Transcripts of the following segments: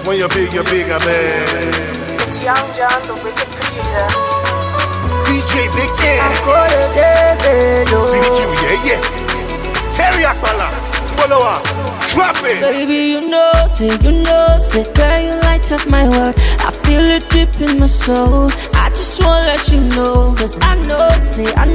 When you're bigger, man. It's Young John, the wicked producer. DJ Big Ken. CDQ, yeah. Terry Akbala, Boloa, drop it. Baby, you know, say, girl, you light up my world. I feel it deep in my soul. I just wanna let you know, cause I know, say, I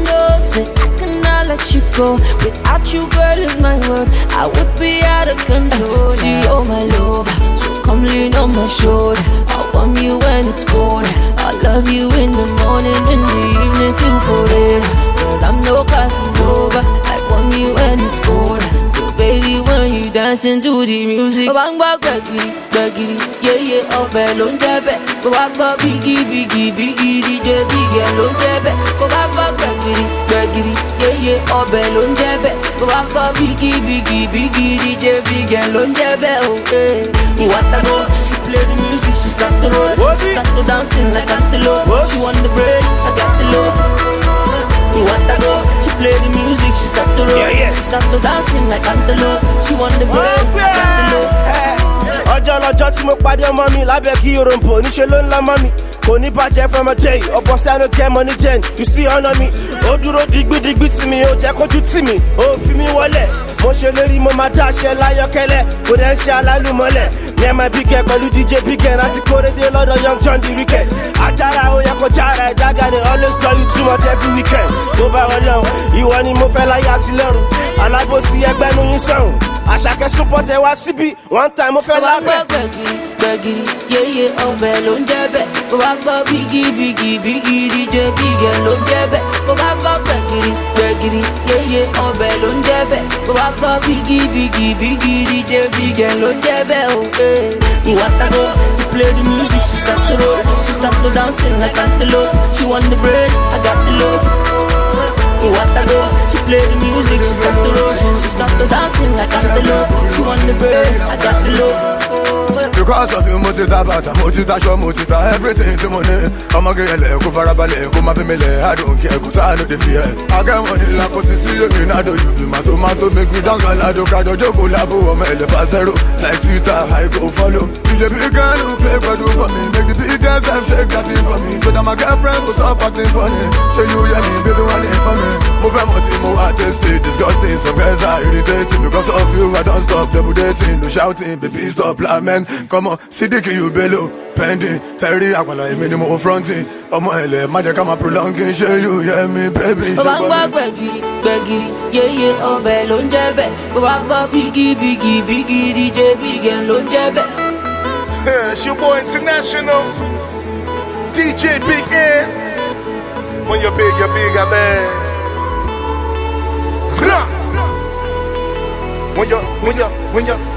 cannot let you go. Without you, girl, in my world, I would be out of control. See, oh my love, so come lean on my shoulder. I want you when it's cold. I love you in the morning, in the evening, too, forever. Cause I'm no Casanova. I want you when it's cold. So baby, when you dancing to the music, bang bang baggy, yeah, oh belon debe. Go back biggie, DJ big alone debe. Go back baggy, yeah, oh belon debe. Go back biggie, DJ big alone debe. Okay, you want to go? She play the music, she start to roll, she start to dancing like antelope. She want the bread, I got the love. You want to go? She play the music, she start to roll, she start to dancing like antelope. She want the bread, I got the love. Ọjọ́ lọ́jọ́ tí mo pàdé ọmọ mi lábẹ́ kí òròǹbó níṣẹ́ ló ń lá mọ́ mi. Kò ní bàjẹ́ from a day, ọ̀pọ̀ sí àná kẹ́ money gen. You see ọ̀nà mi, ó dúró digbídigbí tì mí, ó jẹ́ kójú tì mí, ó fi mí wọlé. Mo ṣe lérí mo máa dáṣẹ́ láyọ̀kẹ́lẹ́, kò dẹ̀ ń ṣe alálùmọ́lẹ̀. Ní ẹ̀ máa bí kẹ́ pẹ̀lú DJ Biggen láti kórédé lọ́dọ̀ Young John the weekend. Àjàrà ó yẹ kó jára ìdága ni always tell you too much every weekend. Tó bá wọn lọ́rùn, ìwọ ni mo fẹ́ láyé àti lọ́rùn. Alábòsí ẹgbẹ́ nu yín sọ̀rùn. Àṣàkẹ́ support ẹ wá síbí, one time mo fẹ́ lábẹ́. Gbẹ̀gìrì, yéyé ọbẹ̀ ló ń jẹ́bẹ̀. Kò bá gbọ́ bígí, DJ Biggen ló ń jẹ́bẹ̀. Kò bá gbọ́ gbẹ̀gìrì, yéyé ọbẹ̀ ló ń jẹ́bẹ̀. Kò bá gbọ́ bígí, DJ Biggen ló ń jẹ́bẹ̀. You want to go? To play the music, she start to roll, she start to dancing like antelope. She want the bread, I got the love. You want to go? She play the music, she start to roll, she start to dancing like antelope. She want the bread, I got the love. Because of you, everything to money. I'm a girl, go for a ballet, go my family. I don't care, cause I know the fear. I got money like what you see, you know, you do my tomato, make me dance, and I don't got a joke, labo, I'm a pasero. Like Twitter, I go follow. You the big girl who play for do for me, make the big dance and shake that thing for me. So that my girlfriend will stop acting funny. Show you, yeah, me, baby, one thing for me. Move a motive, more artistic, disgusting. Some guys are irritating because of you. I don't stop double dating, no shouting, baby, stop lament. Come on, CDQ, you below, pending. Terry, I'm gonna minimum fronting. I'm gonna magic, I'm prolonging. Show you, yeah, me, baby. Bang baggy, yeah, oh belon debe. Go back biggie, DJ Biggen ló ń jẹ́bẹ̀. It's your boy International, DJ Biggen. When you're bigger, man. When you're